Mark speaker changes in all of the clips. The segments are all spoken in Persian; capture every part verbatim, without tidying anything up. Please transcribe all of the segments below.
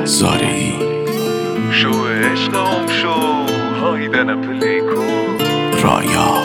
Speaker 1: زارعی
Speaker 2: شو عشقم شو هایدن پلیکو
Speaker 1: رایا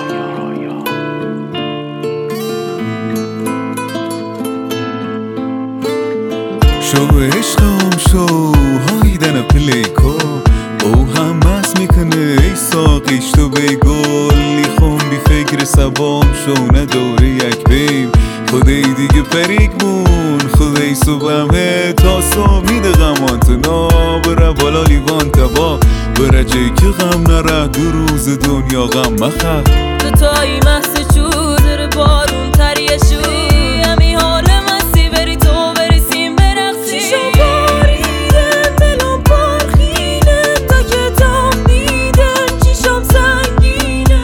Speaker 3: شو عشقم شو هایدن پلیکو او هم مست میکنه ای ساقیش تو بگل لیخون بی فکر سبام شو نداره یک بیم خدای دیگه پریک بون خدای صبحمه تا سا میده غمان تو نا بره بالا لیوان تبا بره جایی که غم نره دو روز دنیا غم مخه
Speaker 4: تو تایی محصه چودر بارون تریه شوی همی حال مستی بری تو برسیم برقصی شو باریدن دلم پرخینه تا که تا میدن چیشم سنگینه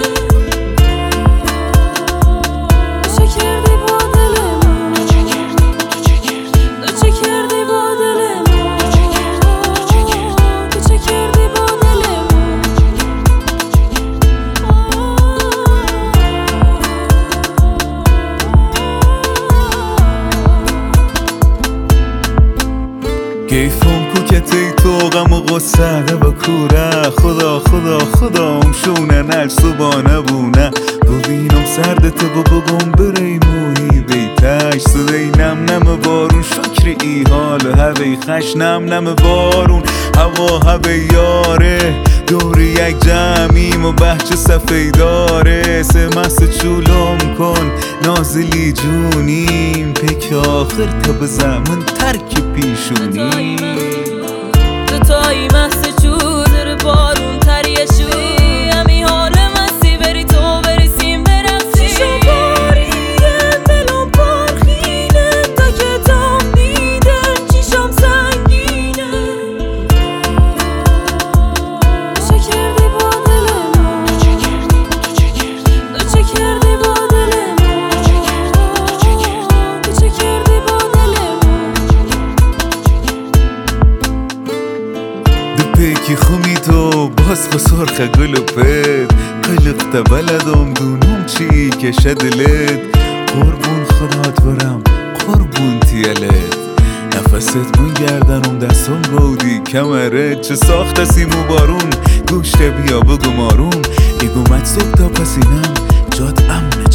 Speaker 4: چه کردی با دل من تو چه کردی تو چه کردی با دل من تو چه کردی تو چه کردی با دل من
Speaker 3: کیفم کوکتی تو غم و غصه با کوره خدا خدا خدا ام شونه نل صبانه بونه ببینم سردت با بگم بریمونی بیتش صدای نم نم بارون شکر ای حال هوی خش نم نم بارون هوا هوی یاره دور یک جمعیم و بحچ سفیداره سه مست چولم کن نازلی جونیم پک آخر تا به زمن ترک پیشونی
Speaker 4: تو تایی محصه چودر بارون تریه شوی همی حال مستی بری تو برسیم برقصی شو باریدن دلم پرخینه تا که تا میدن چیشم سنگینه چه کردی با دل من تو چه کردی تو چه کردی با دل من تو چه کردی تو چه کردی با دل من
Speaker 3: پیکی خومی تو باز خسرخ گل و پد قلق بلدم دونم چی کشه دلت قربون خدات برم قربون تیلت نفست من گردنم دستم گودی کمرت چه ساخت سیمو بارون گوشت بیا بگو مارون ایگومت صبح تا پسینم جاد امن